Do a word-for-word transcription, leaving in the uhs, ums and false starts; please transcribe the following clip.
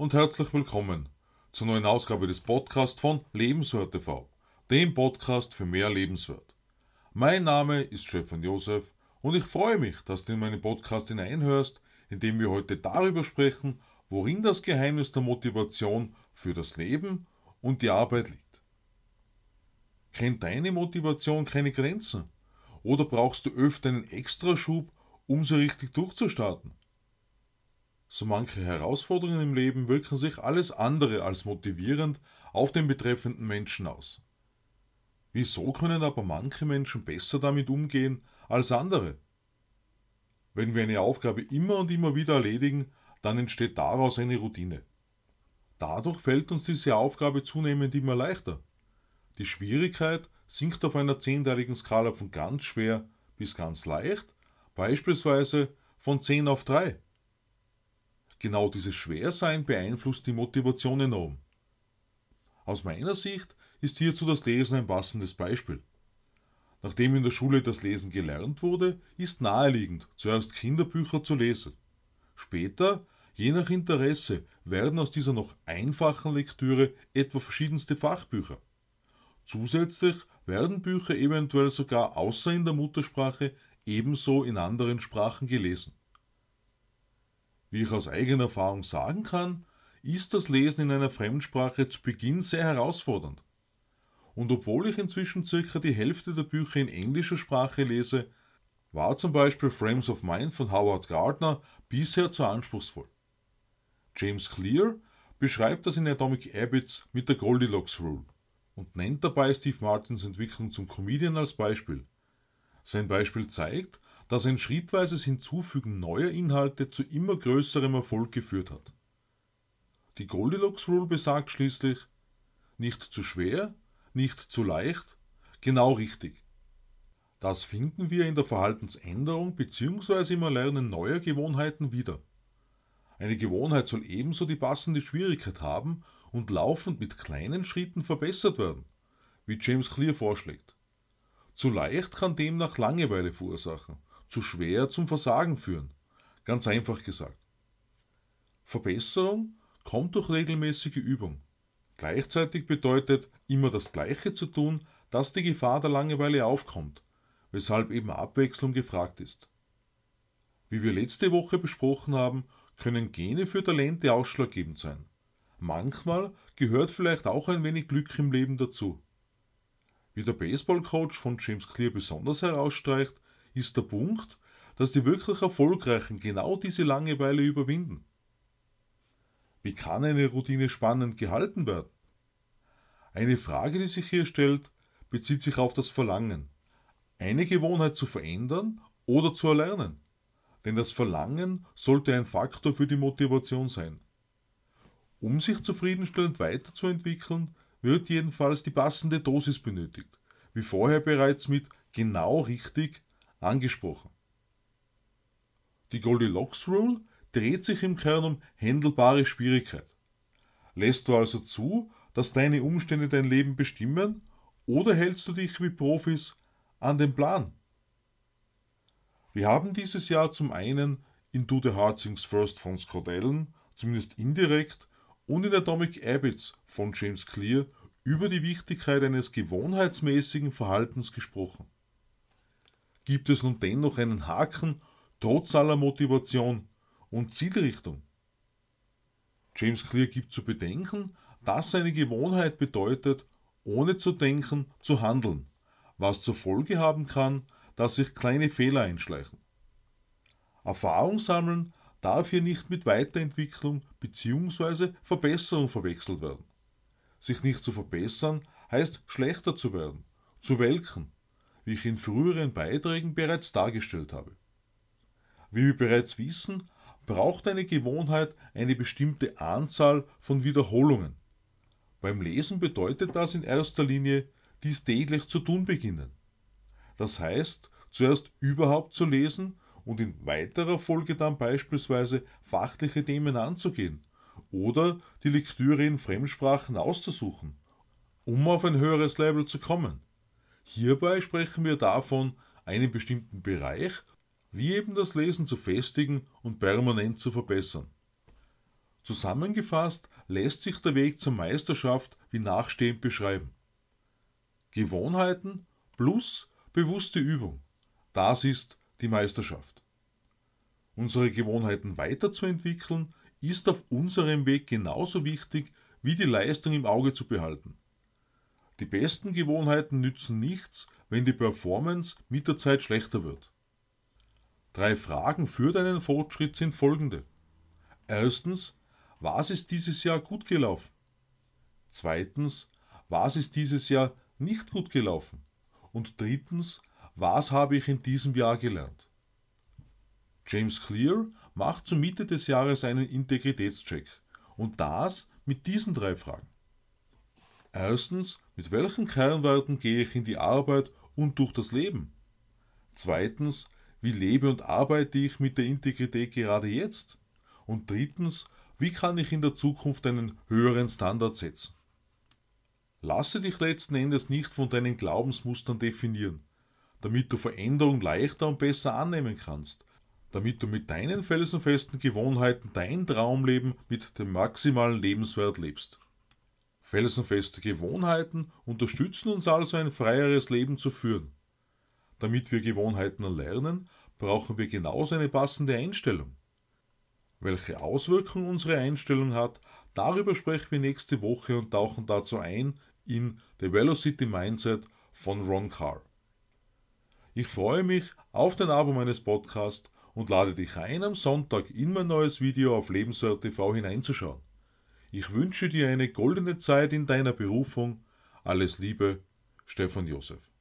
und herzlich willkommen zur neuen Ausgabe des Podcasts von Lebenswert T V, dem Podcast für mehr Lebenswert. Mein Name ist Stefan Josef und ich freue mich, dass du in meinen Podcast hineinhörst, in dem wir heute darüber sprechen, worin das Geheimnis der Motivation für das Leben und die Arbeit liegt. Kennt deine Motivation keine Grenzen? Oder brauchst du öfter einen Extraschub, um sie richtig durchzustarten? So manche Herausforderungen im Leben wirken sich alles andere als motivierend auf den betreffenden Menschen aus. Wieso können aber manche Menschen besser damit umgehen als andere? Wenn wir eine Aufgabe immer und immer wieder erledigen, dann entsteht daraus eine Routine. Dadurch fällt uns diese Aufgabe zunehmend immer leichter. Die Schwierigkeit sinkt auf einer zehnteiligen Skala von ganz schwer bis ganz leicht, beispielsweise von zehn auf drei. Genau dieses Schwersein beeinflusst die Motivation enorm. Aus meiner Sicht ist hierzu das Lesen ein passendes Beispiel. Nachdem in der Schule das Lesen gelernt wurde, ist naheliegend, zuerst Kinderbücher zu lesen. Später, je nach Interesse, werden aus dieser noch einfachen Lektüre etwa verschiedenste Fachbücher. Zusätzlich werden Bücher eventuell sogar außer in der Muttersprache ebenso in anderen Sprachen gelesen. Wie ich aus eigener Erfahrung sagen kann, ist das Lesen in einer Fremdsprache zu Beginn sehr herausfordernd. Und obwohl ich inzwischen circa die Hälfte der Bücher in englischer Sprache lese, war zum Beispiel Frames of Mind von Howard Gardner bisher zu anspruchsvoll. James Clear beschreibt das in Atomic Habits mit der Goldilocks Rule und nennt dabei Steve Martins Entwicklung zum Comedian als Beispiel. Sein Beispiel zeigt, dass ein schrittweises Hinzufügen neuer Inhalte zu immer größerem Erfolg geführt hat. Die Goldilocks Rule besagt schließlich: nicht zu schwer, nicht zu leicht, genau richtig. Das finden wir in der Verhaltensänderung bzw. im Erlernen neuer Gewohnheiten wieder. Eine Gewohnheit soll ebenso die passende Schwierigkeit haben und laufend mit kleinen Schritten verbessert werden, wie James Clear vorschlägt. Zu leicht kann demnach Langeweile verursachen, zu schwer zum Versagen führen. Ganz einfach gesagt. Verbesserung kommt durch regelmäßige Übung. Gleichzeitig bedeutet, immer das Gleiche zu tun, dass die Gefahr der Langeweile aufkommt, weshalb eben Abwechslung gefragt ist. Wie wir letzte Woche besprochen haben, können Gene für Talente ausschlaggebend sein. Manchmal gehört vielleicht auch ein wenig Glück im Leben dazu. Wie der Baseballcoach von James Clear besonders herausstreicht, ist der Punkt, dass die wirklich Erfolgreichen genau diese Langeweile überwinden. Wie kann eine Routine spannend gehalten werden? Eine Frage, die sich hier stellt, bezieht sich auf das Verlangen, eine Gewohnheit zu verändern oder zu erlernen. Denn das Verlangen sollte ein Faktor für die Motivation sein. Um sich zufriedenstellend weiterzuentwickeln, wird jedenfalls die passende Dosis benötigt, wie vorher bereits mit genau richtig angesprochen. Die Goldilocks Rule dreht sich im Kern um handelbare Schwierigkeit. Lässt du also zu, dass deine Umstände dein Leben bestimmen, oder hältst du dich wie Profis an den Plan? Wir haben dieses Jahr zum einen in Do the Hard Things First von Scott Allen, zumindest indirekt, und in Atomic Habits von James Clear über die Wichtigkeit eines gewohnheitsmäßigen Verhaltens gesprochen. Gibt es nun dennoch einen Haken, trotz aller Motivation und Zielrichtung? James Clear gibt zu bedenken, dass eine Gewohnheit bedeutet, ohne zu denken, zu handeln, was zur Folge haben kann, dass sich kleine Fehler einschleichen. Erfahrung sammeln darf hier nicht mit Weiterentwicklung bzw. Verbesserung verwechselt werden. Sich nicht zu verbessern heißt schlechter zu werden, zu welken, wie ich in früheren Beiträgen bereits dargestellt habe. Wie wir bereits wissen, braucht eine Gewohnheit eine bestimmte Anzahl von Wiederholungen. Beim Lesen bedeutet das in erster Linie, dies täglich zu tun beginnen. Das heißt, zuerst überhaupt zu lesen und in weiterer Folge dann beispielsweise fachliche Themen anzugehen oder die Lektüre in Fremdsprachen auszusuchen, um auf ein höheres Level zu kommen. Hierbei sprechen wir davon, einen bestimmten Bereich, wie eben das Lesen, zu festigen und permanent zu verbessern. Zusammengefasst lässt sich der Weg zur Meisterschaft wie nachstehend beschreiben. Gewohnheiten plus bewusste Übung. Das ist die Meisterschaft. Unsere Gewohnheiten weiterzuentwickeln, ist auf unserem Weg genauso wichtig, wie die Leistung im Auge zu behalten. Die besten Gewohnheiten nützen nichts, wenn die Performance mit der Zeit schlechter wird. Drei Fragen für deinen Fortschritt sind folgende. Erstens, was ist dieses Jahr gut gelaufen? Zweitens, was ist dieses Jahr nicht gut gelaufen? Und drittens, was habe ich in diesem Jahr gelernt? James Clear macht zur Mitte des Jahres einen Integritätscheck und das mit diesen drei Fragen. Erstens, mit welchen Kernwerten gehe ich in die Arbeit und durch das Leben? Zweitens, wie lebe und arbeite ich mit der Integrität gerade jetzt? Und drittens, wie kann ich in der Zukunft einen höheren Standard setzen? Lasse dich letzten Endes nicht von deinen Glaubensmustern definieren, damit du Veränderung leichter und besser annehmen kannst, damit du mit deinen felsenfesten Gewohnheiten dein Traumleben mit dem maximalen Lebenswert lebst. Felsenfeste Gewohnheiten unterstützen uns also, ein freieres Leben zu führen. Damit wir Gewohnheiten erlernen, brauchen wir genauso eine passende Einstellung. Welche Auswirkungen unsere Einstellung hat, darüber sprechen wir nächste Woche und tauchen dazu ein in The Velocity Mindset von Ron Carr. Ich freue mich auf den Abo meines Podcasts und lade dich ein, am Sonntag in mein neues Video auf Lebenswert T V hineinzuschauen. Ich wünsche dir eine goldene Zeit in deiner Berufung. Alles Liebe, Stefan Josef.